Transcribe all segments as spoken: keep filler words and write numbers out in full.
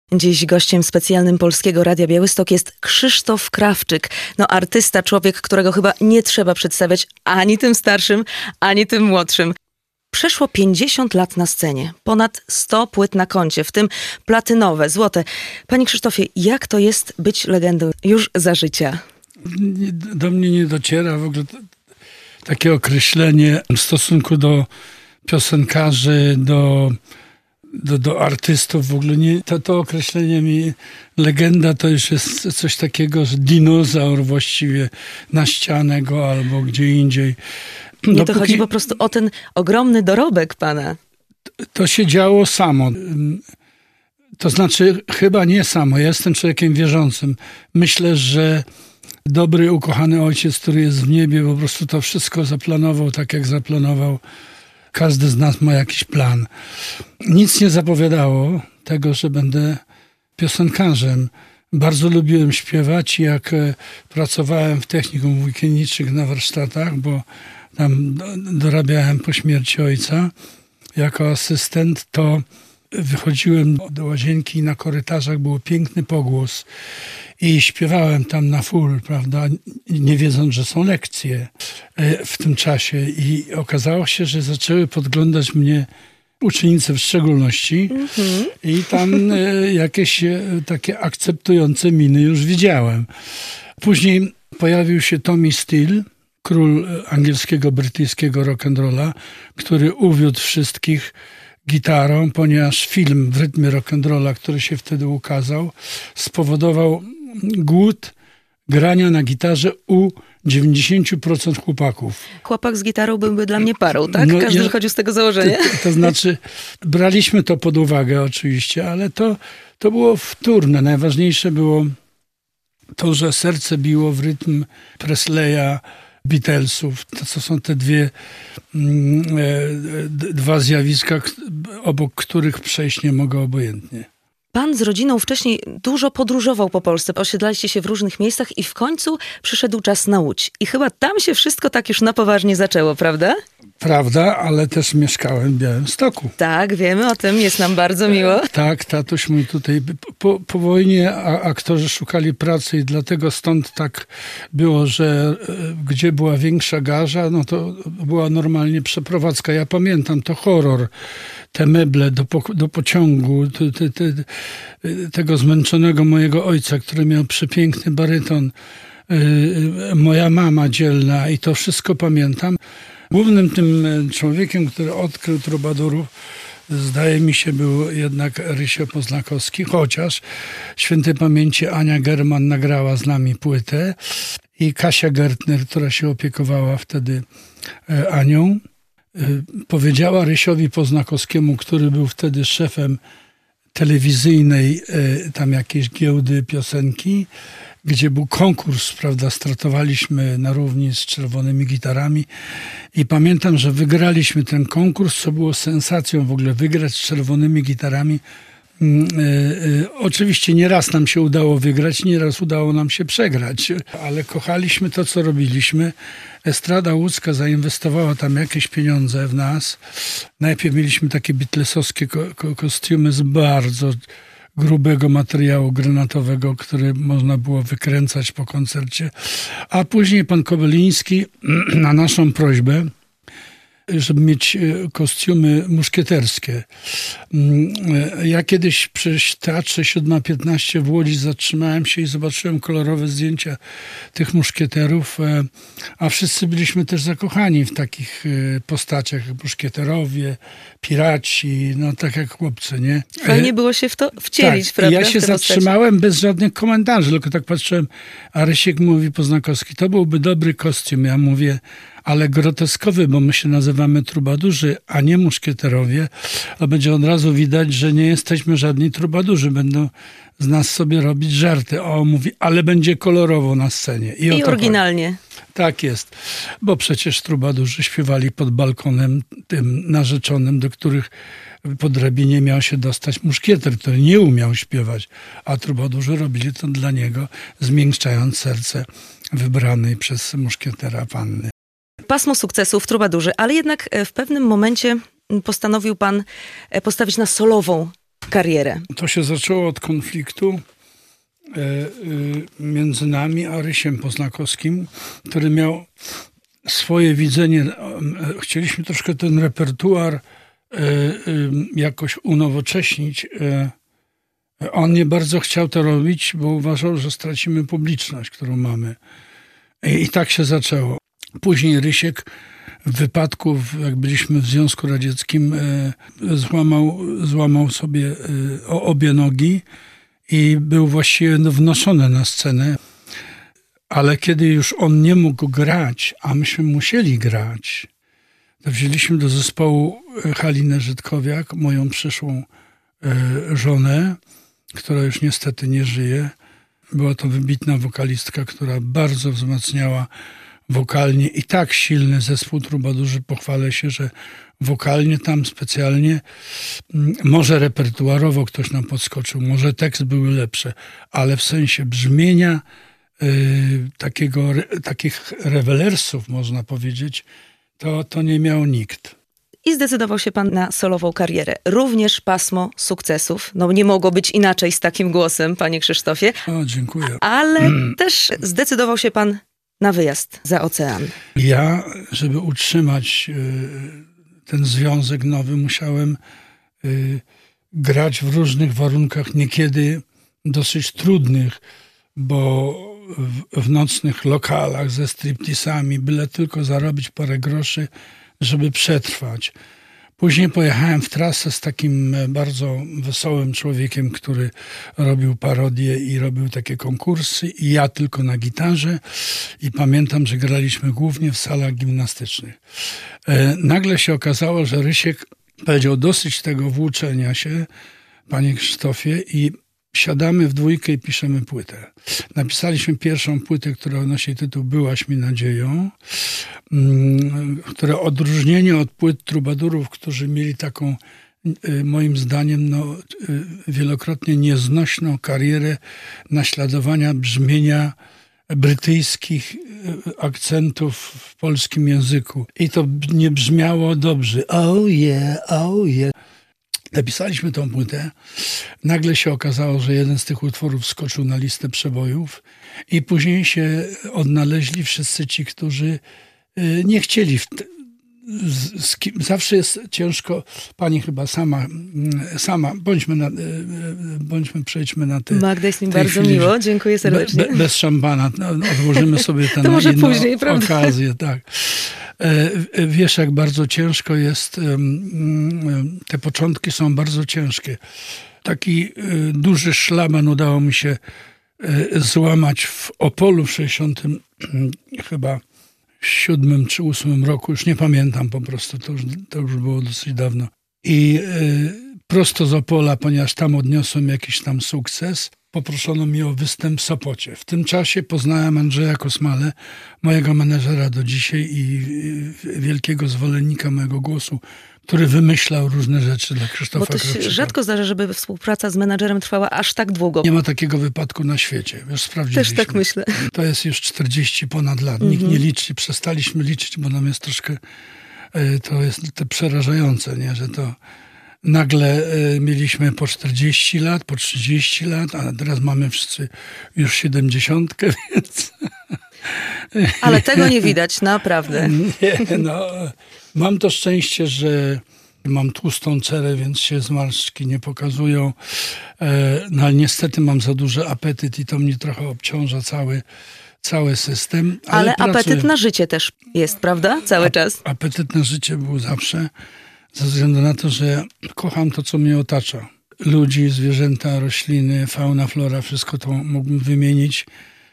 Dziś gościem specjalnym Polskiego Radia Białystok jest Krzysztof Krawczyk. No artysta, człowiek, którego chyba nie trzeba przedstawiać ani tym starszym, ani tym młodszym. Przeszło pięćdziesiąt lat na scenie, ponad sto płyt na koncie, w tym platynowe, złote. Panie Krzysztofie, jak to jest być legendą już za życia? Do mnie nie dociera w ogóle takie określenie w stosunku do piosenkarzy, do, do, do artystów. W ogóle nie, to, to określenie mi legenda to już jest coś takiego, że dinozaur właściwie na ścianę go albo gdzie indziej. Nie, Dopóki, to chodzi po prostu o ten ogromny dorobek pana. To się działo samo. To znaczy chyba nie samo. Ja jestem człowiekiem wierzącym. Myślę, że dobry, ukochany ojciec, który jest w niebie, po prostu to wszystko zaplanował tak, jak zaplanował. Każdy z nas ma jakiś plan. Nic nie zapowiadało tego, że będę piosenkarzem. Bardzo lubiłem śpiewać. Jak pracowałem w technikum włókienniczych na warsztatach, bo tam dorabiałem po śmierci ojca jako asystent, to wychodziłem do łazienki i na korytarzach był piękny pogłos i śpiewałem tam na full, prawda, nie wiedząc, że są lekcje w tym czasie. I okazało się, że zaczęły podglądać mnie uczennice w szczególności mm-hmm. i tam jakieś takie akceptujące miny już widziałem. Później pojawił się Tommy Steele, król angielskiego, brytyjskiego rock'n'rolla, który uwiódł wszystkich gitarą, ponieważ film w rytmie rock'n'rolla, który się wtedy ukazał, spowodował głód grania na gitarze u dziewięćdziesiąt procent chłopaków. Chłopak z gitarą byłby dla mnie parą, tak? No, Każdy ja, wychodził z tego założenia? To, to znaczy, braliśmy to pod uwagę oczywiście, ale to, to było wtórne. Najważniejsze było to, że serce biło w rytm Presleya, Beatlesów. To, to są te dwie, mm, e, dwa zjawiska, obok których przejść nie mogę obojętnie. Pan z rodziną wcześniej dużo podróżował po Polsce. Osiedlaliście się w różnych miejscach i w końcu przyszedł czas na Łódź. I chyba tam się wszystko tak już na poważnie zaczęło, prawda? Prawda, ale też mieszkałem w Białymstoku. Tak, wiemy o tym, jest nam bardzo miło. Tak, tatuś mój tutaj. Po, po wojnie a, aktorzy szukali pracy i dlatego stąd tak było, że gdzie była większa garza, no to była normalnie przeprowadzka. Ja pamiętam, to horror. Te meble do, po, do pociągu, te, te, te, tego zmęczonego mojego ojca, który miał przepiękny baryton, yy, moja mama dzielna i to wszystko pamiętam. Głównym tym człowiekiem, który odkrył trubadurów, zdaje mi się, był jednak Rysio Poznakowski, chociaż świętej pamięci Ania German nagrała z nami płytę i Kasia Gertner, która się opiekowała wtedy Anią, powiedziała Rysiowi Poznakowskiemu, który był wtedy szefem telewizyjnej tam jakiejś giełdy piosenki, gdzie był konkurs, prawda, startowaliśmy na równi z Czerwonymi Gitarami i pamiętam, że wygraliśmy ten konkurs, co było sensacją w ogóle wygrać z Czerwonymi Gitarami. Yy, yy, oczywiście nieraz nam się udało wygrać, nieraz udało nam się przegrać, ale kochaliśmy to, co robiliśmy. Estrada łódzka zainwestowała tam jakieś pieniądze w nas. Najpierw mieliśmy takie beatlesowskie ko- ko- kostiumy z bardzo grubego materiału granatowego, który można było wykręcać po koncercie. A później pan Kobeliński na naszą prośbę, żeby mieć kostiumy muszkieterskie. Ja kiedyś przy Teatrze siódma piętnaście w Łodzi zatrzymałem się i zobaczyłem kolorowe zdjęcia tych muszkieterów, a wszyscy byliśmy też zakochani w takich postaciach jak muszkieterowie, piraci, no tak jak chłopcy, nie? Fajnie było się w to wcielić, tak. prawda? Ja się zatrzymałem postaci. Bez żadnych komentarzy, tylko tak patrzyłem, a Rysiek mówi Poznakowski, to byłby dobry kostium. Ja mówię, ale groteskowy, bo my się nazywamy trubadurzy, a nie muszkieterowie, a będzie od razu widać, że nie jesteśmy żadni trubadurzy. Będą z nas sobie robić żarty. O, mówi, ale będzie kolorowo na scenie. I, I oryginalnie. Chodzi. Tak jest, bo przecież trubadurzy śpiewali pod balkonem tym narzeczonym, do których po drabinie miał się dostać muszkieter, który nie umiał śpiewać, a trubadurzy robili to dla niego, zmiękczając serce wybranej przez muszkietera panny. Pasmo sukcesu w Trubadurzy, ale jednak w pewnym momencie postanowił pan postawić na solową karierę? To się zaczęło od konfliktu między nami a Rysiem Poznakowskim, który miał swoje widzenie. Chcieliśmy troszkę ten repertuar jakoś unowocześnić. On nie bardzo chciał to robić, bo uważał, że stracimy publiczność, którą mamy. I tak się zaczęło. Później Rysiek w wypadku, jak byliśmy w Związku Radzieckim, złamał, złamał sobie obie nogi i był właściwie wnoszony na scenę. Ale kiedy już on nie mógł grać, a myśmy musieli grać, to wzięliśmy do zespołu Halinę Żydkowiak, moją przyszłą żonę, która już niestety nie żyje. Była to wybitna wokalistka, która bardzo wzmacniała wokalnie i tak silny zespół Trubadurzy. Pochwalę się, że wokalnie tam specjalnie, może repertuarowo ktoś nam podskoczył, może tekst były lepsze, ale w sensie brzmienia yy, takiego, takich rewelersów, można powiedzieć, to, to nie miał nikt. I zdecydował się pan na solową karierę. Również pasmo sukcesów. No nie mogło być inaczej z takim głosem, panie Krzysztofie. O, dziękuję. Ale mm. też zdecydował się pan na wyjazd za ocean. Ja, żeby utrzymać y, ten związek nowy, musiałem y, grać w różnych warunkach, niekiedy dosyć trudnych, bo w, w nocnych lokalach ze stripteasami, byle tylko zarobić parę groszy, żeby przetrwać. Później pojechałem w trasę z takim bardzo wesołym człowiekiem, który robił parodie i robił takie konkursy i ja tylko na gitarze i pamiętam, że graliśmy głównie w salach gimnastycznych. E, nagle się okazało, że Rysiek powiedział dosyć tego włóczenia się, panie Krzysztofie, i siadamy w dwójkę i piszemy płytę. Napisaliśmy pierwszą płytę, która nosi tytuł Byłaś mi nadzieją, które odróżnienie od płyt Trubadurów, którzy mieli taką, moim zdaniem, no, wielokrotnie nieznośną karierę naśladowania brzmienia brytyjskich akcentów w polskim języku. I to nie brzmiało dobrze. Oh yeah, oh yeah. Napisaliśmy tą płytę. Nagle się okazało, że jeden z tych utworów skoczył na listę przebojów i później się odnaleźli wszyscy ci, którzy nie chcieli. W te, z, z kim, zawsze jest ciężko. Pani chyba sama, sama bądźmy, na, bądźmy przejdźmy na te. Magda, jest mi bardzo chwili, miło. Dziękuję serdecznie. Be, bez szampana. Odłożymy sobie tę to może później, prawda? okazję. Tak. Wiesz, jak bardzo ciężko jest, te początki są bardzo ciężkie. Taki duży szlaban udało mi się złamać w Opolu w sześćdziesiątym chyba siódmym czy ósmym roku, już nie pamiętam po prostu, to już, to już było dosyć dawno. I prosto z Opola, ponieważ tam odniosłem jakiś tam sukces, poproszono mnie o występ w Sopocie. W tym czasie poznałem Andrzeja Kosmalę, mojego menedżera do dzisiaj i wielkiego zwolennika mojego głosu, który wymyślał różne rzeczy dla Krzysztofa Krawczyka. Bo to się rzadko zdarza, żeby współpraca z menadżerem trwała aż tak długo. Nie ma takiego wypadku na świecie. Już sprawdziliśmy. Też tak myślę. To jest już czterdzieści ponad lat. Nikt nie liczy. Przestaliśmy liczyć, bo nam jest troszkę, to jest to przerażające, nie? Że to nagle mieliśmy po czterdzieści lat, po trzydzieści lat, a teraz mamy wszyscy już siedemdziesiątkę, więc... Ale tego nie widać, naprawdę. Nie, no, mam to szczęście, że mam tłustą cerę, więc się zmarszczki nie pokazują. No ale niestety mam za duży apetyt i to mnie trochę obciąża cały, cały system. Ale, ale apetyt pracuję. Na życie też jest, prawda? Cały A, czas. Apetyt na życie był zawsze, ze względu na to, że kocham to, co mnie otacza. Ludzi, zwierzęta, rośliny, fauna, flora, wszystko to mógłbym wymienić.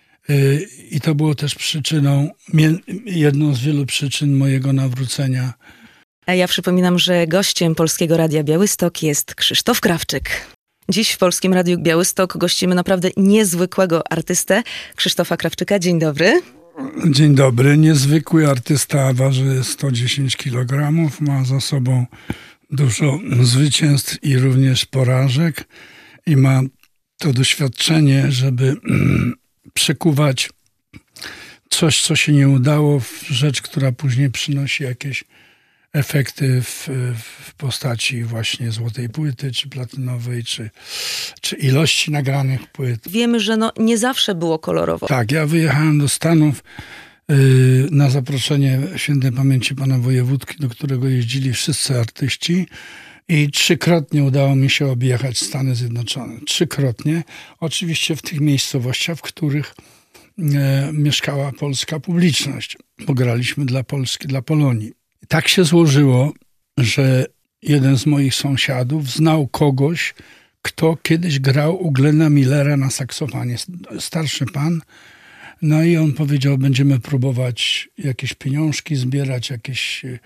I to było też przyczyną, jedną z wielu przyczyn mojego nawrócenia. A ja przypominam, że gościem Polskiego Radia Białystok jest Krzysztof Krawczyk. Dziś w Polskim Radiu Białystok gościmy naprawdę niezwykłego artystę, Krzysztofa Krawczyka. Dzień dobry. Dzień dobry. Niezwykły artysta, waży sto dziesięć kilogramów, ma za sobą dużo zwycięstw i również porażek i ma to doświadczenie, żeby przekuwać coś, co się nie udało, w rzecz, która później przynosi jakieś efekty w, w postaci właśnie złotej płyty, czy platynowej, czy, czy ilości nagranych płyt. Wiemy, że no nie zawsze było kolorowo. Tak, ja wyjechałem do Stanów yy, na zaproszenie świętej pamięci pana wojewódki, do którego jeździli wszyscy artyści i trzykrotnie udało mi się objechać Stany Zjednoczone. Trzykrotnie. Oczywiście w tych miejscowościach, w których e, mieszkała polska publiczność. Bo graliśmy dla Polski, dla Polonii. Tak się złożyło, że jeden z moich sąsiadów znał kogoś, kto kiedyś grał u Glena Millera na saksofonie. Starszy pan. No i on powiedział, będziemy próbować jakieś pieniążki zbierać, jakieś yy,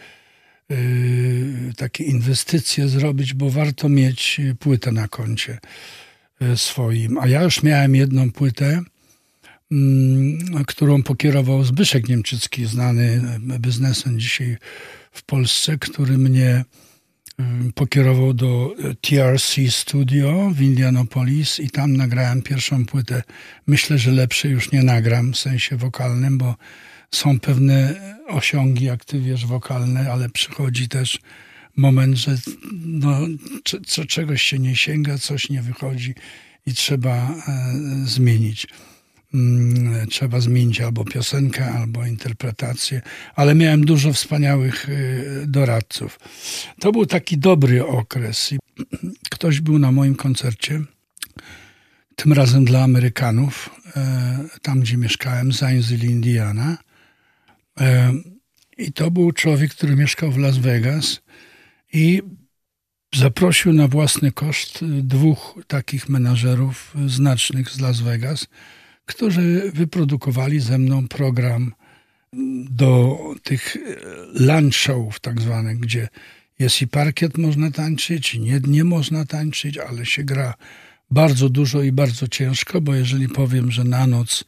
takie inwestycje zrobić, bo warto mieć płytę na koncie yy, swoim. A ja już miałem jedną płytę, yy, którą pokierował Zbyszek Niemczycki, znany biznesem dzisiaj w Polsce, który mnie pokierował do T R C Studio w Indianapolis i tam nagrałem pierwszą płytę. Myślę, że lepszej już nie nagram w sensie wokalnym, bo są pewne osiągi, jak ty wiesz, wokalne, ale przychodzi też moment, że no, c- czegoś się nie sięga, coś nie wychodzi i trzeba e, zmienić. Trzeba zmienić albo piosenkę, albo interpretację, ale miałem dużo wspaniałych doradców. To był taki dobry okres. Ktoś był na moim koncercie, tym razem dla Amerykanów, tam gdzie mieszkałem, Zanesville, Indiana. I to był człowiek, który mieszkał w Las Vegas i zaprosił na własny koszt dwóch takich menażerów znacznych z Las Vegas, którzy wyprodukowali ze mną program do tych lunch showów tak zwanych, gdzie jest i parkiet można tańczyć, i nie, nie można tańczyć, ale się gra bardzo dużo i bardzo ciężko, bo jeżeli powiem, że na noc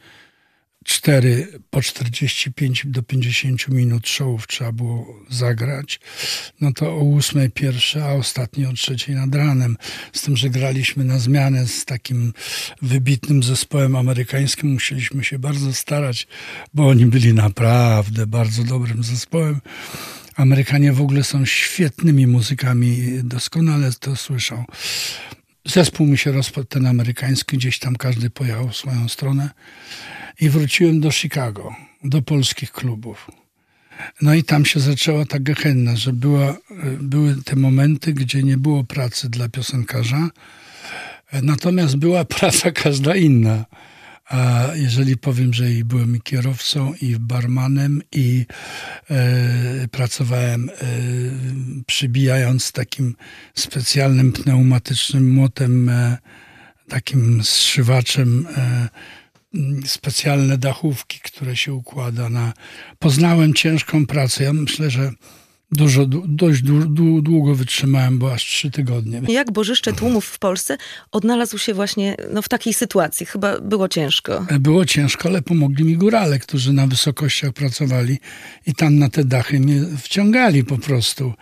cztery po czterdzieści pięć do pięćdziesięciu minut showów trzeba było zagrać, no to o ósmej pierwsze, a ostatni o trzeciej nad ranem. Z tym, że graliśmy na zmianę z takim wybitnym zespołem amerykańskim, musieliśmy się bardzo starać, bo oni byli naprawdę bardzo dobrym zespołem. Amerykanie w ogóle są świetnymi muzykami, doskonale to słyszą. Zespół mi się rozpadł, ten amerykański, gdzieś tam każdy pojechał w swoją stronę. I wróciłem do Chicago, do polskich klubów. No i tam się zaczęła ta gehenna, że była, były te momenty, gdzie nie było pracy dla piosenkarza, natomiast była praca każda inna. A jeżeli powiem, że i byłem i kierowcą, i barmanem, i e, pracowałem e, przybijając takim specjalnym pneumatycznym młotem, e, takim zszywaczem, e, specjalne dachówki, które się układa na... Poznałem ciężką pracę. Ja myślę, że dużo, dość długo wytrzymałem, bo aż trzy tygodnie. Jak bożyszcze tłumów w Polsce odnalazł się właśnie no, w takiej sytuacji? Chyba było ciężko. Było ciężko, ale pomogli mi górale, którzy na wysokościach pracowali i tam na te dachy mnie wciągali po prostu.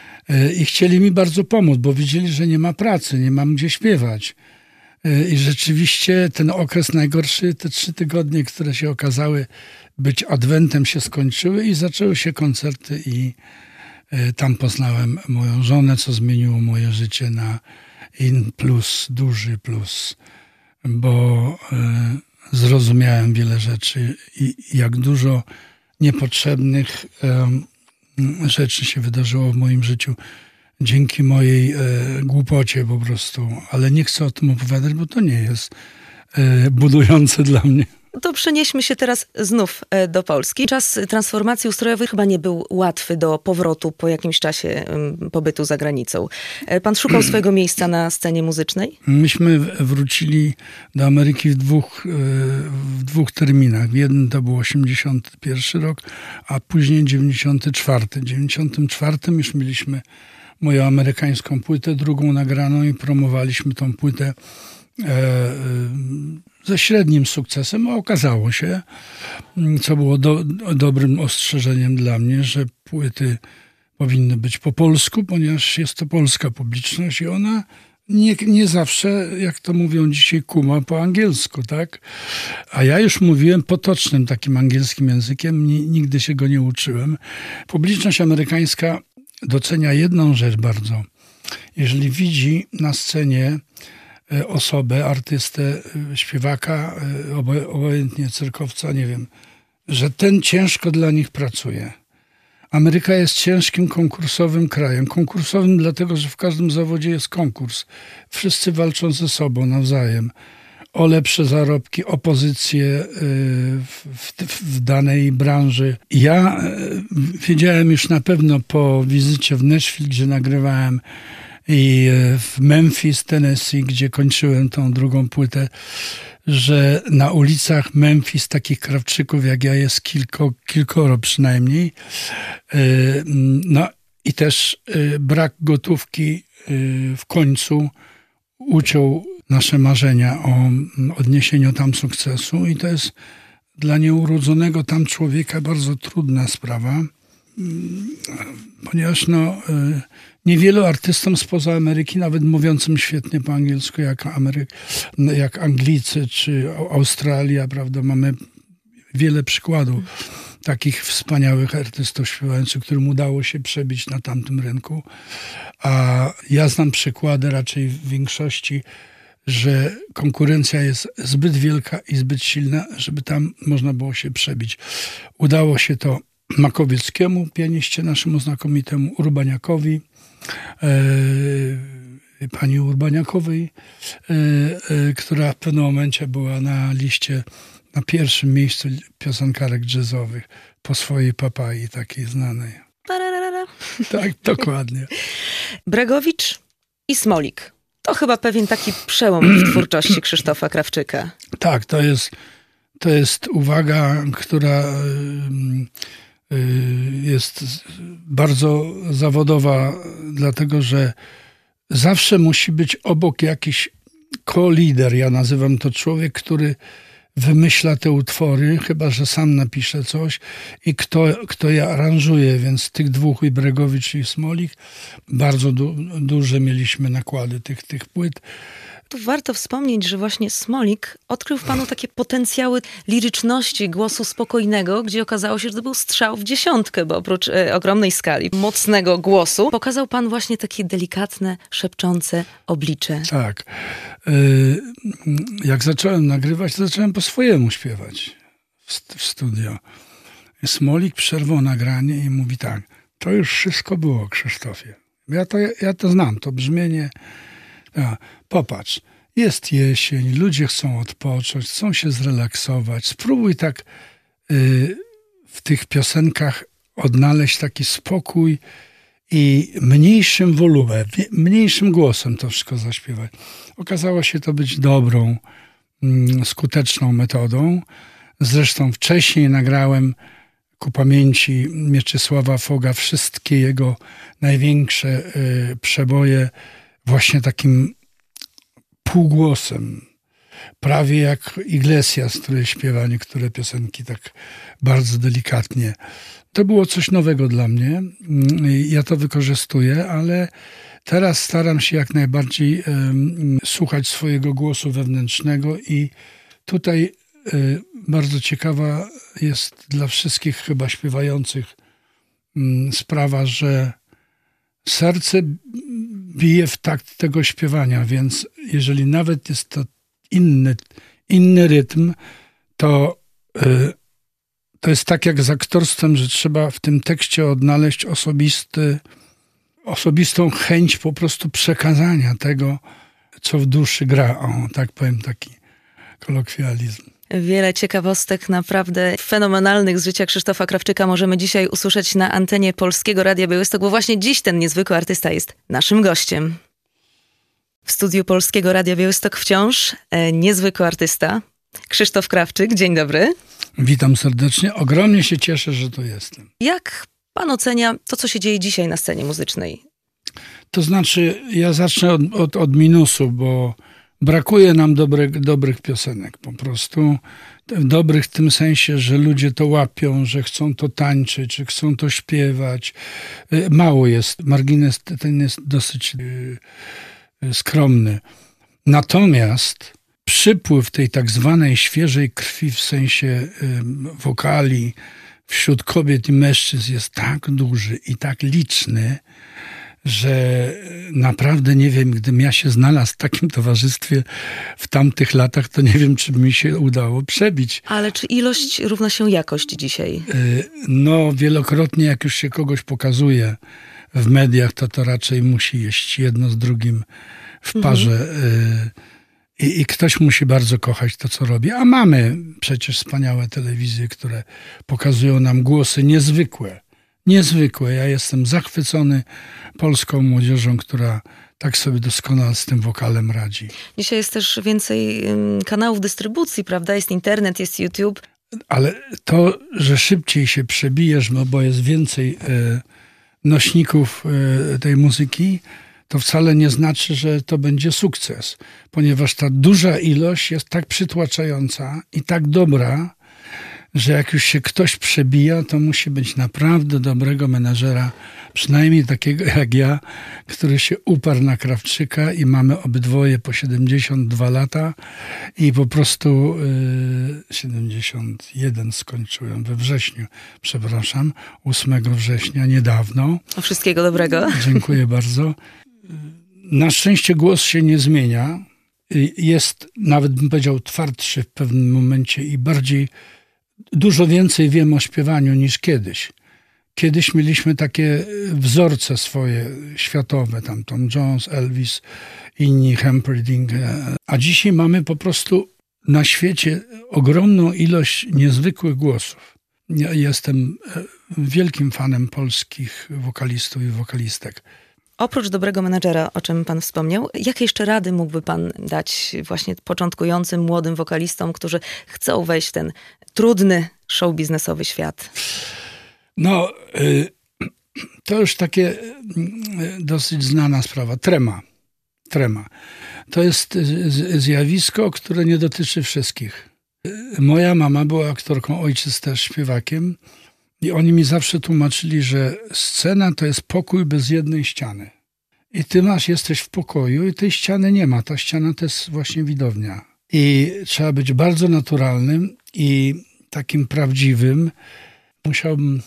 I chcieli mi bardzo pomóc, bo widzieli, że nie ma pracy, nie mam gdzie śpiewać. I rzeczywiście ten okres najgorszy, te trzy tygodnie, które się okazały być adwentem, się skończyły i zaczęły się koncerty i tam poznałem moją żonę, co zmieniło moje życie na in plus, duży plus, bo zrozumiałem wiele rzeczy i jak dużo niepotrzebnych rzeczy się wydarzyło w moim życiu dzięki mojej e, głupocie po prostu. Ale nie chcę o tym opowiadać, bo to nie jest e, budujące dla mnie. To przenieśmy się teraz znów do Polski. Czas transformacji ustrojowej chyba nie był łatwy do powrotu po jakimś czasie pobytu za granicą. Pan szukał swojego miejsca na scenie muzycznej? Myśmy wrócili do Ameryki w dwóch, w dwóch terminach. Jeden to był osiemdziesiąty pierwszy rok, a później dziewięćdziesiąty czwarty. W dziewięćdziesiątym czwartym już mieliśmy moją amerykańską płytę, drugą nagraną i promowaliśmy tą płytę e, ze średnim sukcesem, a okazało się, co było do, dobrym ostrzeżeniem dla mnie, że płyty powinny być po polsku, ponieważ jest to polska publiczność i ona nie, nie zawsze, jak to mówią dzisiaj, kuma po angielsku, tak? A ja już mówiłem potocznym takim angielskim językiem, nigdy się go nie uczyłem. Publiczność amerykańska docenia jedną rzecz bardzo. Jeżeli widzi na scenie osobę, artystę, śpiewaka, obojętnie cyrkowca, nie wiem, że ten ciężko dla nich pracuje. Ameryka jest ciężkim, konkursowym krajem. Konkursowym dlatego, że w każdym zawodzie jest konkurs. Wszyscy walczą ze sobą nawzajem o lepsze zarobki, o pozycję w, w, w danej branży. Ja wiedziałem już na pewno po wizycie w Nashville, gdzie nagrywałem, i w Memphis, Tennessee, gdzie kończyłem tą drugą płytę, że na ulicach Memphis takich krawczyków jak ja jest kilko, kilkoro przynajmniej. No i też brak gotówki w końcu uciął nasze marzenia o odniesieniu tam sukcesu i to jest dla nieurodzonego tam człowieka bardzo trudna sprawa, ponieważ no, niewielu artystom spoza Ameryki, nawet mówiącym świetnie po angielsku, jak, Amery- jak Anglicy czy Australia, prawda, mamy wiele przykładów takich wspaniałych artystów śpiewających, którym udało się przebić na tamtym rynku. A ja znam przykłady raczej w większości, że konkurencja jest zbyt wielka i zbyt silna, żeby tam można było się przebić. Udało się to Makowieckiemu, pianiście naszemu znakomitemu, Urbaniakowi, e, pani Urbaniakowej, e, e, która w pewnym momencie była na liście, na pierwszym miejscu piosenkarek jazzowych po swojej papai takiej znanej. Pararara. Tak, dokładnie. Bregowicz i Smolik. To chyba pewien taki przełom w twórczości Krzysztofa Krawczyka. Tak, to jest, to jest uwaga, która jest bardzo zawodowa, dlatego że zawsze musi być obok jakiś co-lider. Ja nazywam to człowiek, który wymyśla te utwory, chyba że sam napisze coś i kto, kto je aranżuje, więc tych dwóch, i Bregowicz i Smolik, bardzo du, duże mieliśmy nakłady tych, tych płyt. Tu warto wspomnieć, że właśnie Smolik odkrył w panu takie potencjały liryczności głosu spokojnego, gdzie okazało się, że to był strzał w dziesiątkę, bo oprócz e, ogromnej skali mocnego głosu pokazał pan właśnie takie delikatne, szepczące oblicze. Tak. Jak zacząłem nagrywać, to zacząłem po swojemu śpiewać w studio. Smolik przerwał nagranie i mówi tak: to już wszystko było, Krzysztofie. Ja to, ja to znam, to brzmienie. Ja, popatrz, jest jesień, ludzie chcą odpocząć, chcą się zrelaksować. Spróbuj tak y, w tych piosenkach odnaleźć taki spokój i mniejszym wolumem, mniejszym głosem to wszystko zaśpiewać. Okazało się to być dobrą, y, skuteczną metodą. Zresztą wcześniej nagrałem ku pamięci Mieczysława Foga wszystkie jego największe y, przeboje właśnie takim półgłosem, prawie jak Iglesias, który śpiewa niektóre piosenki tak bardzo delikatnie. To było coś nowego dla mnie. Ja to wykorzystuję, ale teraz staram się jak najbardziej um, słuchać swojego głosu wewnętrznego i tutaj um, bardzo ciekawa jest dla wszystkich chyba śpiewających um, sprawa, że serce bije w takt tego śpiewania, więc jeżeli nawet jest to inny, inny rytm, to, yy, to jest tak jak z aktorstwem, że trzeba w tym tekście odnaleźć osobisty, osobistą chęć po prostu przekazania tego, co w duszy gra. O, tak powiem, taki kolokwializm. Wiele ciekawostek naprawdę fenomenalnych z życia Krzysztofa Krawczyka możemy dzisiaj usłyszeć na antenie Polskiego Radia Białystok, bo właśnie dziś ten niezwykły artysta jest naszym gościem. W studiu Polskiego Radia Białystok wciąż e, niezwykły artysta Krzysztof Krawczyk. Dzień dobry. Witam serdecznie. Ogromnie się cieszę, że tu jestem. Jak pan ocenia to, co się dzieje dzisiaj na scenie muzycznej? To znaczy, ja zacznę od, od, od minusu, bo brakuje nam dobrych, dobrych piosenek po prostu. Dobrych w tym sensie, że ludzie to łapią, że chcą to tańczyć, że chcą to śpiewać. Mało jest. Margines ten jest dosyć skromny. Natomiast przypływ tej tak zwanej świeżej krwi w sensie wokali, wśród kobiet i mężczyzn jest tak duży i tak liczny, że naprawdę nie wiem, gdybym ja się znalazł w takim towarzystwie w tamtych latach, to nie wiem, czy by mi się udało przebić. Ale czy ilość równa się jakość dzisiaj? No, wielokrotnie jak już się kogoś pokazuje w mediach, to to raczej musi jeść jedno z drugim w parze. Mhm. I, I ktoś musi bardzo kochać to, co robi. A mamy przecież wspaniałe telewizje, które pokazują nam głosy niezwykłe. Niezwykłe. Ja jestem zachwycony polską młodzieżą, która tak sobie doskonale z tym wokalem radzi. Dzisiaj jest też więcej kanałów dystrybucji, prawda? Jest internet, jest YouTube. Ale to, że szybciej się przebijesz, no bo jest więcej e, nośników e, tej muzyki, to wcale nie znaczy, że to będzie sukces. Ponieważ ta duża ilość jest tak przytłaczająca i tak dobra, że jak już się ktoś przebija, to musi być naprawdę dobrego menadżera, przynajmniej takiego jak ja, który się uparł na Krawczyka i mamy obydwoje po siedemdziesiąt dwa lata i po prostu yy, siedemdziesiąt jeden skończyłem we wrześniu, przepraszam, ósmego września, niedawno. O, wszystkiego dobrego. Dziękuję bardzo. Na szczęście głos się nie zmienia. Jest, nawet bym powiedział, twardszy w pewnym momencie i bardziej dużo więcej wiem o śpiewaniu niż kiedyś. Kiedyś mieliśmy takie wzorce swoje światowe, tam Tom Jones, Elvis, inni, Humperdinck, a dzisiaj mamy po prostu na świecie ogromną ilość niezwykłych głosów. Ja jestem wielkim fanem polskich wokalistów i wokalistek. Oprócz dobrego menadżera, o czym pan wspomniał, jakie jeszcze rady mógłby pan dać właśnie początkującym, młodym wokalistom, którzy chcą wejść w ten trudny show biznesowy świat? No, to już takie dosyć znana sprawa. Trema. Trema. To jest zjawisko, które nie dotyczy wszystkich. Moja mama była aktorką, ojciec też śpiewakiem. I oni mi zawsze tłumaczyli, że scena to jest pokój bez jednej ściany. I ty masz, jesteś w pokoju i tej ściany nie ma. Ta ściana to jest właśnie widownia. I trzeba być bardzo naturalnym i takim prawdziwym. Musiałbym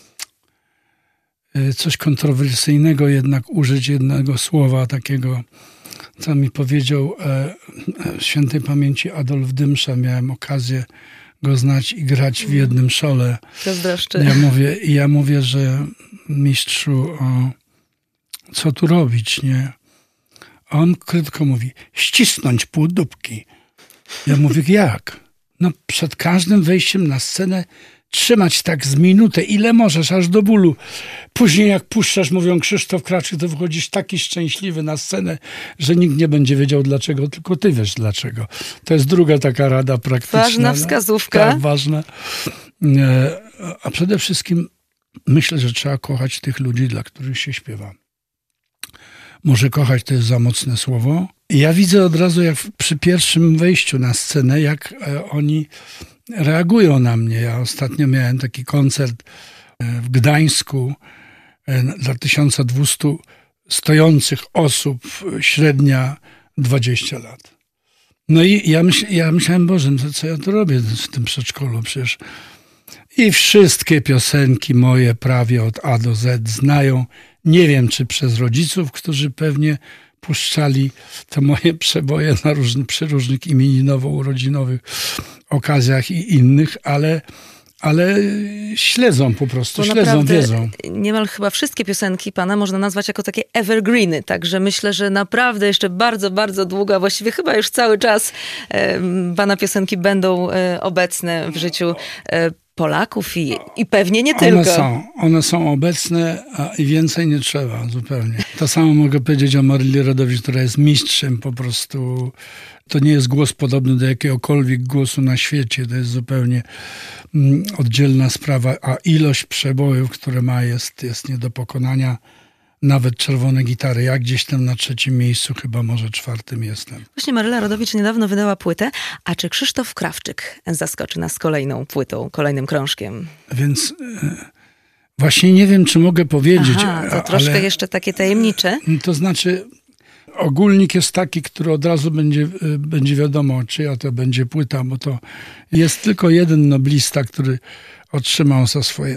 coś kontrowersyjnego jednak użyć, jednego słowa takiego, co mi powiedział e, świętej pamięci Adolf Dymsza. Miałem okazję go znać i grać w jednym szole. Ja mówię, ja mówię, że mistrzu, o, co tu robić, nie? A on krótko mówi, ścisnąć pół dupki. Ja mówię, jak? No przed każdym wejściem na scenę trzymać tak z minutę, ile możesz, aż do bólu. Później jak puszczasz, mówią Krzysztof Krawczyk, to wychodzisz taki szczęśliwy na scenę, że nikt nie będzie wiedział dlaczego, tylko ty wiesz dlaczego. To jest druga taka rada praktyczna. Ważna wskazówka. Tak, ważna. A przede wszystkim myślę, że trzeba kochać tych ludzi, dla których się śpiewa. Może kochać to jest za mocne słowo. I ja widzę od razu, jak przy pierwszym wejściu na scenę, jak oni reagują na mnie. Ja ostatnio miałem taki koncert w Gdańsku dla tysiąc dwieście stojących osób, średnia dwadzieścia lat. No i ja, myśl, ja myślałem, Boże, no co ja tu robię w tym przedszkolu przecież. I wszystkie piosenki moje prawie od A do Z znają. Nie wiem, czy przez rodziców, którzy pewnie puszczali te moje przeboje na różny, przy różnych imieninowo-urodzinowych okazjach i innych, ale, ale śledzą po prostu, Bo śledzą, wiedzą. Niemal chyba wszystkie piosenki pana można nazwać jako takie evergreeny, także myślę, że naprawdę jeszcze bardzo, bardzo długo, właściwie chyba już cały czas e, pana piosenki będą e, obecne w życiu e, Polaków i, i pewnie nie tylko. One są, one są obecne, a i więcej nie trzeba zupełnie. To samo mogę powiedzieć o Maryli Rodowicz, która jest mistrzem po prostu. To nie jest głos podobny do jakiegokolwiek głosu na świecie. To jest zupełnie mm, oddzielna sprawa, a ilość przebojów, które ma, jest, jest nie do pokonania. Nawet Czerwone gitary. Ja gdzieś tam na trzecim miejscu, chyba może czwartym jestem. Właśnie Maryla Rodowicz niedawno wydała płytę, a czy Krzysztof Krawczyk zaskoczy nas kolejną płytą, kolejnym krążkiem? Więc e, właśnie nie wiem, czy mogę powiedzieć. Aha, to troszkę ale, jeszcze takie tajemnicze. To znaczy, ogólnik jest taki, który od razu będzie, będzie wiadomo, czyja to będzie płyta, bo to jest tylko jeden noblista, który otrzymał za swoje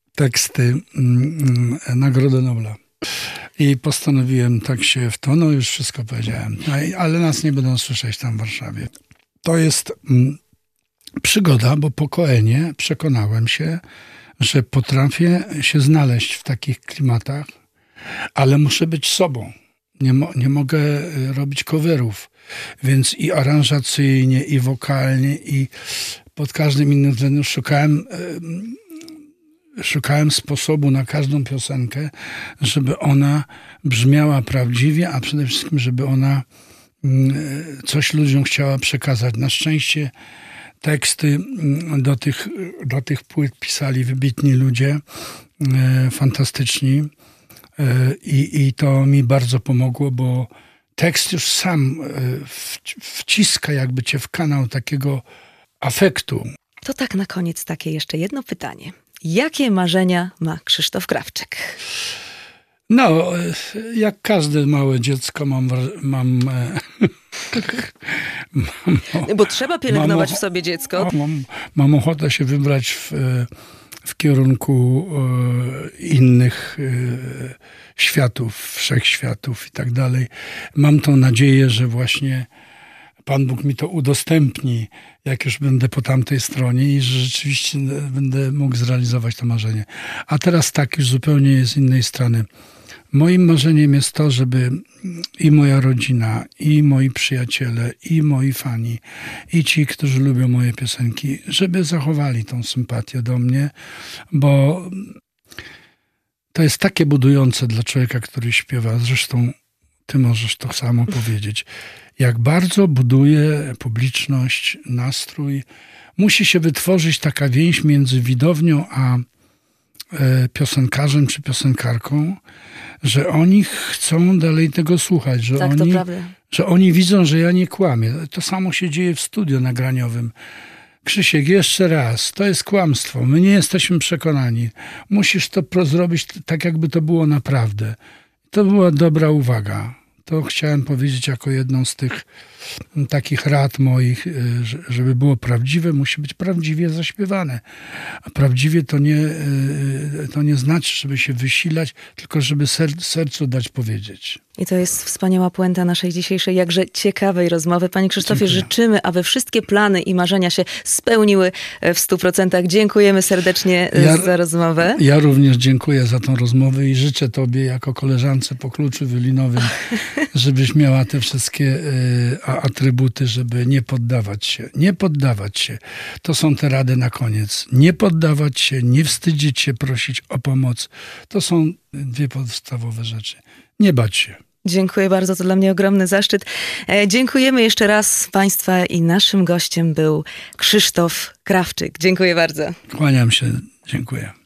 teksty mm, Nagrody Nobla. I postanowiłem tak się w to, no już wszystko powiedziałem, no, i- ale nas nie będą słyszeć tam w Warszawie. To jest mm, przygoda, bo po Koenie przekonałem się, że potrafię się znaleźć w takich klimatach, ale muszę być sobą. Nie, mo- nie mogę y, robić coverów, więc i aranżacyjnie, i wokalnie, i pod każdym innym względem szukałem, y, szukałem sposobu na każdą piosenkę, żeby ona brzmiała prawdziwie, a przede wszystkim, żeby ona y, coś ludziom chciała przekazać. Na szczęście teksty y, do tych, do tych płyt pisali wybitni ludzie, y, fantastyczni. I, I to mi bardzo pomogło, bo tekst już sam w- wciska jakby cię w kanał takiego afektu. To tak na koniec takie jeszcze jedno pytanie. Jakie marzenia ma Krzysztof Krawczyk? No, jak każde małe dziecko mam... wra- mam, e, mam Bo trzeba pielęgnować Mamo- w sobie dziecko. mam, mam ochotę się wybrać w, e, w kierunku e, innych e, światów, wszechświatów i tak dalej. Mam tą nadzieję, że właśnie Pan Bóg mi to udostępni, jak już będę po tamtej stronie i że rzeczywiście będę mógł zrealizować to marzenie. A teraz tak, już zupełnie z innej strony. Moim marzeniem jest to, żeby i moja rodzina, i moi przyjaciele, i moi fani, i ci, którzy lubią moje piosenki, żeby zachowali tą sympatię do mnie, bo to jest takie budujące dla człowieka, który śpiewa. Zresztą ty możesz to samo powiedzieć. Jak bardzo buduje publiczność, nastrój. Musi się wytworzyć taka więź między widownią a e, piosenkarzem czy piosenkarką, że oni chcą dalej tego słuchać, że, Tak, to oni, prawda. że oni widzą, że ja nie kłamię. To samo się dzieje w studio nagraniowym. Krzysiek, jeszcze raz, to jest kłamstwo. My nie jesteśmy przekonani. Musisz to pro- zrobić t- tak, jakby to było naprawdę. To była dobra uwaga. To chciałem powiedzieć jako jedną z tych m, takich rad moich, y, że- żeby było prawdziwe, musi być prawdziwie zaśpiewane. A prawdziwie to nie, y, to nie znaczy, żeby się wysilać, tylko żeby ser- sercu dać powiedzieć. I to jest wspaniała puenta naszej dzisiejszej, jakże ciekawej rozmowy. Panie Krzysztofie, Dziękuję. życzymy, aby wszystkie plany i marzenia się spełniły w stu procentach. Dziękujemy serdecznie e, Ja- za rozmowę. Ja również dziękuję za tą rozmowę i życzę tobie jako koleżance po kluczu wylinowym, żebyś miała te wszystkie y, a- atrybuty, żeby nie poddawać się. Nie poddawać się. To są te rady na koniec. Nie poddawać się, nie wstydzić się prosić o pomoc. To są dwie podstawowe rzeczy. Nie bać się. Dziękuję bardzo, to dla mnie ogromny zaszczyt. E, dziękujemy jeszcze raz Państwa i naszym gościem był Krzysztof Krawczyk. Dziękuję bardzo. Kłaniam się. Dziękuję.